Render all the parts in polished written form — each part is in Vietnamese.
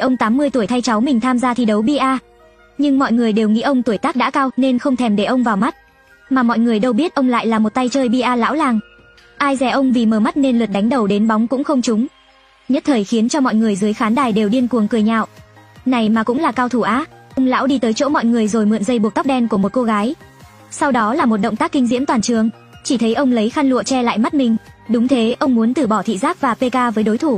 ông 80 tuổi thay cháu mình tham gia thi đấu bia. Nhưng mọi người đều nghĩ ông tuổi tác đã cao nên không thèm để ông vào mắt. Mà mọi người đâu biết ông lại là một tay chơi bia lão làng. Ai dè ông vì mờ mắt nên lượt đánh đầu đến bóng cũng không trúng. Nhất thời khiến cho mọi người dưới khán đài đều điên cuồng cười nhạo. Này mà cũng là cao thủ á. Ông lão đi tới chỗ mọi người rồi mượn dây buộc tóc đen của một cô gái. Sau đó là một động tác kinh diễm toàn trường. Chỉ thấy ông lấy khăn lụa che lại mắt mình. Đúng thế, ông muốn từ bỏ thị giác và PK với đối thủ.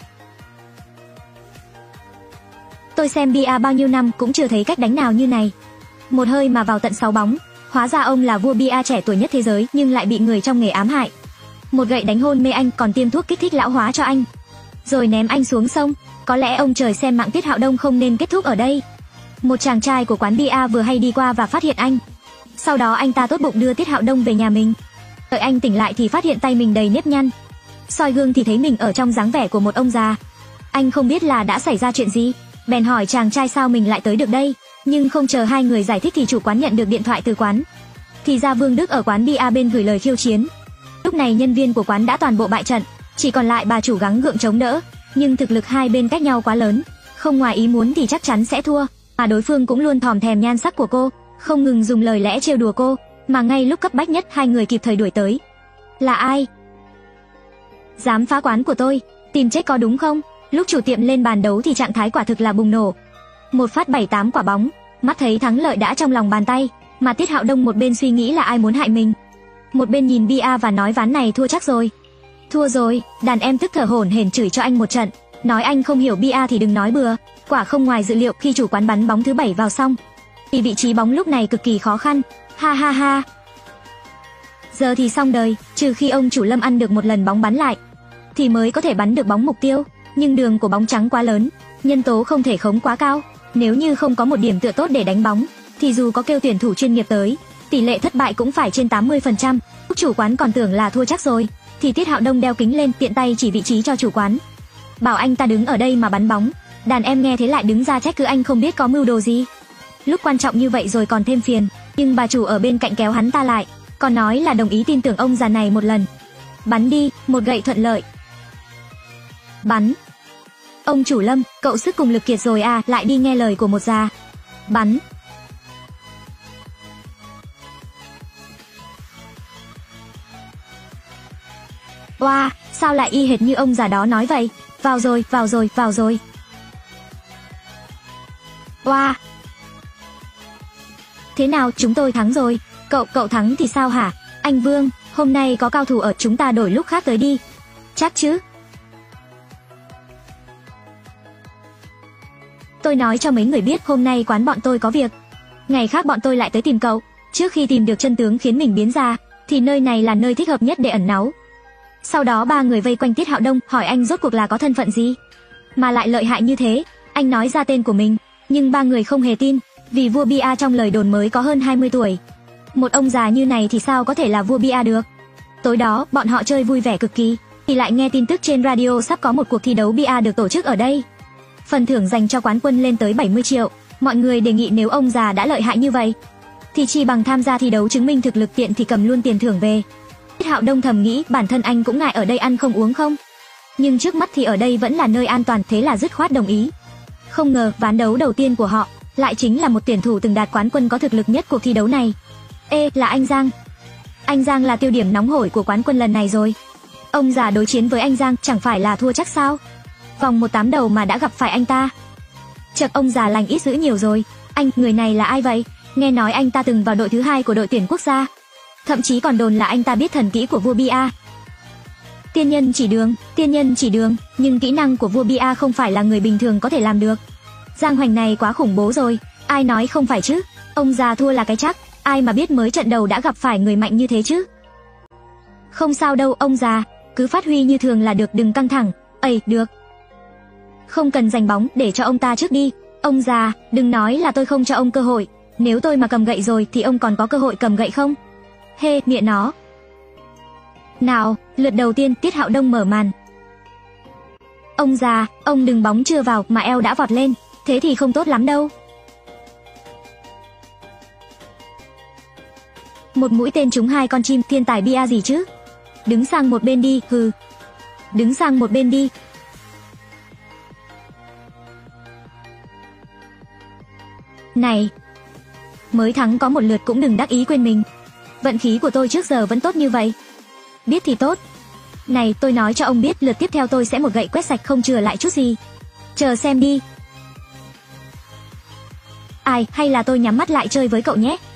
Tôi xem bia bao nhiêu năm cũng chưa thấy cách đánh nào như này. Một hơi mà vào tận 6 bóng. Hóa ra ông là vua bia trẻ tuổi nhất thế giới nhưng lại bị người trong nghề ám hại. Một gậy đánh hôn mê anh còn tiêm thuốc kích thích lão hóa cho anh. Rồi ném anh xuống sông. Có lẽ ông trời xem mạng Tiết Hạo Đông không nên kết thúc ở đây. Một chàng trai của quán bia vừa hay đi qua và phát hiện anh. Sau đó anh ta tốt bụng đưa Tiết Hạo Đông về nhà mình. Đợi anh tỉnh lại thì phát hiện tay mình đầy nếp nhăn. Soi gương thì thấy mình ở trong dáng vẻ của một ông già. Anh không biết là đã xảy ra chuyện gì, bèn hỏi chàng trai sao mình lại tới được đây. Nhưng không chờ hai người giải thích thì chủ quán nhận được điện thoại từ quán. Thì ra Vương Đức ở quán bia bên gửi lời khiêu chiến. Lúc này nhân viên của quán đã toàn bộ bại trận, chỉ còn lại bà chủ gắng gượng chống đỡ. Nhưng thực lực hai bên cách nhau quá lớn, không ngoài ý muốn thì chắc chắn sẽ thua. Mà đối phương cũng luôn thòm thèm nhan sắc của cô, không ngừng dùng lời lẽ trêu đùa cô. Mà ngay lúc cấp bách nhất hai người kịp thời đuổi tới. Là ai? Dám phá quán của tôi, tìm chết có đúng không? Lúc chủ tiệm lên bàn đấu thì trạng thái quả thực là bùng nổ. Một phát 7-8 quả bóng, mắt thấy thắng lợi đã trong lòng bàn tay. Mà Tiết Hạo Đông một bên suy nghĩ là ai muốn hại mình, một bên nhìn bia và nói ván này thua chắc rồi. Thua rồi, đàn em tức thở hổn hển chửi cho anh một trận, nói anh không hiểu bia thì đừng nói bừa. Quả không ngoài dự liệu khi chủ quán bắn bóng thứ 7 vào xong. Vì vị trí bóng lúc này cực kỳ khó khăn. Ha ha ha. Giờ thì xong đời, trừ khi ông chủ Lâm ăn được một lần bóng bắn lại thì mới có thể bắn được bóng mục tiêu. Nhưng đường của bóng trắng quá lớn, nhân tố không thể khống quá cao. Nếu như không có một điểm tựa tốt để đánh bóng thì dù có kêu tuyển thủ chuyên nghiệp tới, tỷ lệ thất bại cũng phải trên 80%. Lúc chủ quán còn tưởng là thua chắc rồi thì Tiết Hạo Đông đeo kính lên tiện tay chỉ vị trí cho chủ quán, bảo anh ta đứng ở đây mà bắn bóng. Đàn em nghe thế lại đứng ra trách cứ anh không biết có mưu đồ gì. Lúc quan trọng như vậy rồi còn thêm phiền. Nhưng bà chủ ở bên cạnh kéo hắn ta lại, còn nói là đồng ý tin tưởng ông già này một lần. Bắn đi, một gậy thuận lợi. Bắn. Ông chủ Lâm, cậu sức cùng lực kiệt rồi à, lại đi nghe lời của một già. Bắn. Oa, sao lại y hệt như ông già đó nói vậy? Vào rồi, vào rồi, vào rồi. Oa. Thế nào, chúng tôi thắng rồi. Cậu thắng thì sao hả? Anh Vương, hôm nay có cao thủ ở, chúng ta đổi lúc khác tới đi. Chắc chứ? Tôi nói cho mấy người biết hôm nay quán bọn tôi có việc. Ngày khác bọn tôi lại tới tìm cậu. Trước khi tìm được chân tướng khiến mình biến ra thì nơi này là nơi thích hợp nhất để ẩn náu. Sau đó ba người vây quanh Tiết Hạo Đông, hỏi anh rốt cuộc là có thân phận gì mà lại lợi hại như thế. Anh nói ra tên của mình, nhưng ba người không hề tin, vì vua bia trong lời đồn mới có hơn 20 tuổi. Một ông già như này thì sao có thể là vua bia được. Tối đó bọn họ chơi vui vẻ cực kỳ, thì lại nghe tin tức trên radio sắp có một cuộc thi đấu bia được tổ chức ở đây. Phần thưởng dành cho quán quân lên tới 70 triệu. Mọi người đề nghị nếu ông già đã lợi hại như vậy thì chi bằng tham gia thi đấu chứng minh thực lực, tiện thì cầm luôn tiền thưởng về. Tiết Hạo Đông thầm nghĩ bản thân anh cũng ngại ở đây ăn không uống không, nhưng trước mắt thì ở đây vẫn là nơi an toàn, thế là dứt khoát đồng ý. Không ngờ ván đấu đầu tiên của họ lại chính là một tuyển thủ từng đạt quán quân có thực lực nhất cuộc thi đấu này. Ê, là anh Giang. Anh Giang là tiêu điểm nóng hổi của quán quân lần này rồi. Ông già đối chiến với anh Giang chẳng phải là thua chắc sao? Vòng 1/8 đầu mà đã gặp phải anh ta. Chợt ông già lành ít dữ nhiều rồi. Anh, người này là ai vậy? Nghe nói anh ta từng vào đội thứ 2 của đội tuyển quốc gia. Thậm chí còn đồn là anh ta biết thần kỹ của vua bia. Tiên nhân chỉ đường, nhưng kỹ năng của vua bia không phải là người bình thường có thể làm được. Giang Hoành này quá khủng bố rồi, ai nói không phải chứ? Ông già thua là cái chắc, ai mà biết mới trận đầu đã gặp phải người mạnh như thế chứ. Không sao đâu ông già, cứ phát huy như thường là được, đừng căng thẳng. Ây, được. Không cần giành bóng, để cho ông ta trước đi. Ông già, đừng nói là tôi không cho ông cơ hội. Nếu tôi mà cầm gậy rồi thì ông còn có cơ hội cầm gậy không? Hê, mẹ nó. Nào, lượt đầu tiên Tiết Hạo Đông mở màn. Ông già, ông đừng bóng chưa vào mà eo đã vọt lên, thế thì không tốt lắm đâu. Một mũi tên trúng 2 con chim, thiên tài bia gì chứ? Đứng sang một bên đi, hừ. Đứng sang một bên đi. Này, mới thắng có một lượt cũng đừng đắc ý quên mình. Vận khí của tôi trước giờ vẫn tốt như vậy. Biết thì tốt. Này, tôi nói cho ông biết, lượt tiếp theo tôi sẽ một gậy quét sạch không chừa lại chút gì. Chờ xem đi. Ai, hay là tôi nhắm mắt lại chơi với cậu nhé.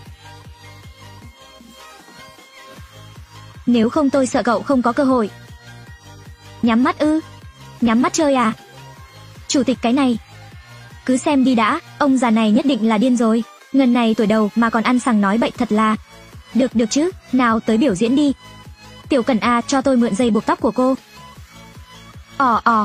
Nếu không tôi sợ cậu không có cơ hội. Nhắm mắt ư? Nhắm mắt chơi à? Chủ tịch cái này. Cứ xem đi đã, ông già này nhất định là điên rồi. Ngần này tuổi đầu mà còn ăn sằng nói bậy thật là. Được chứ, nào tới biểu diễn đi. Tiểu Cẩn à, cho tôi mượn dây buộc tóc của cô. Ò.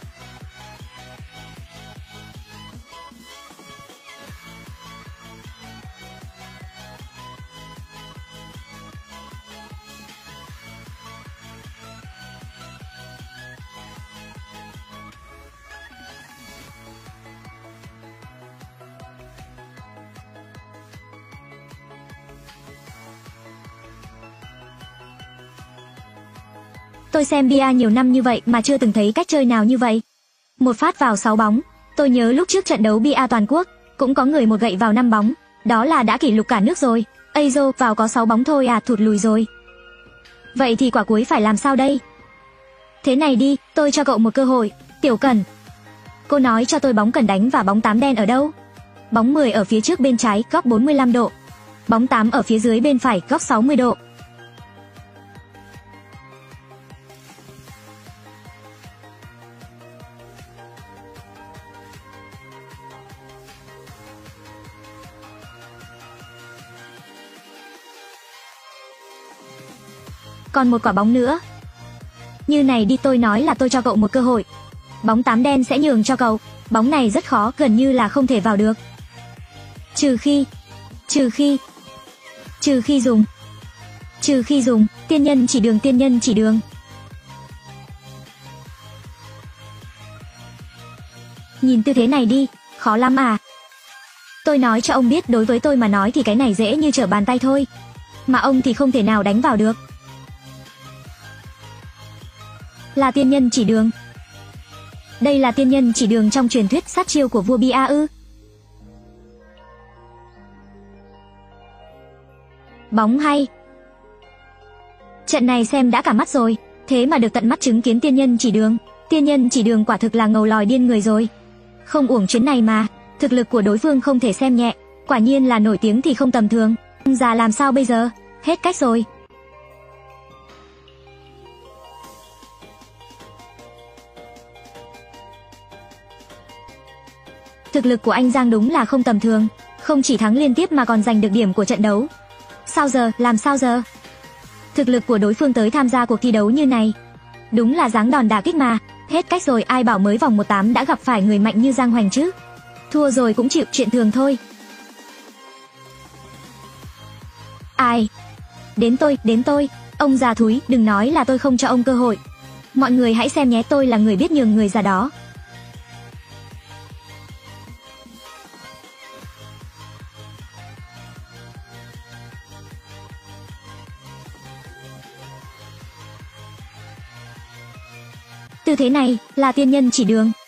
Tôi xem bia nhiều năm như vậy mà chưa từng thấy cách chơi nào như vậy. Một phát vào 6 bóng. Tôi nhớ lúc trước trận đấu bia toàn quốc, cũng có người một gậy vào 5 bóng. Đó là đã kỷ lục cả nước rồi. Azo vào có 6 bóng thôi à, thụt lùi rồi. Vậy thì quả cuối phải làm sao đây? Thế này đi, tôi cho cậu một cơ hội. Tiểu Cẩn, cô nói cho tôi bóng cần đánh và bóng 8 đen ở đâu? Bóng 10 ở phía trước bên trái, góc 45 độ. Bóng 8 ở phía dưới bên phải, góc 60 độ. Còn một quả bóng nữa. Như này đi, tôi nói là tôi cho cậu một cơ hội. Bóng 8 đen sẽ nhường cho cậu. Bóng này rất khó, gần như là không thể vào được. Trừ khi dùng tiên nhân chỉ đường. Nhìn tư thế này đi, khó lắm à. Tôi nói cho ông biết, đối với tôi mà nói thì cái này dễ như trở bàn tay thôi. Mà ông thì không thể nào đánh vào được. Là tiên nhân chỉ đường. Đây là tiên nhân chỉ đường trong truyền thuyết, sát chiêu của vua bia ư? Bóng hay. Trận này xem đã cả mắt rồi, thế mà được tận mắt chứng kiến tiên nhân chỉ đường. Tiên nhân chỉ đường quả thực là ngầu lòi điên người rồi. Không uổng chuyến này mà, thực lực của đối phương không thể xem nhẹ, quả nhiên là nổi tiếng thì không tầm thường. Già làm sao bây giờ? Hết cách rồi. Thực lực của anh Giang đúng là không tầm thường, không chỉ thắng liên tiếp mà còn giành được điểm của trận đấu. Sao giờ, làm sao giờ? Thực lực của đối phương tới tham gia cuộc thi đấu như này, đúng là giáng đòn đả kích mà. Hết cách rồi, ai bảo mới vòng 1/8 đã gặp phải người mạnh như Giang Hoành chứ. Thua rồi cũng chịu, chuyện thường thôi. Ai? Đến tôi. Ông già thúi, đừng nói là tôi không cho ông cơ hội. Mọi người hãy xem nhé, tôi là người biết nhường người già đó. Tư thế này là tiên nhân chỉ đường.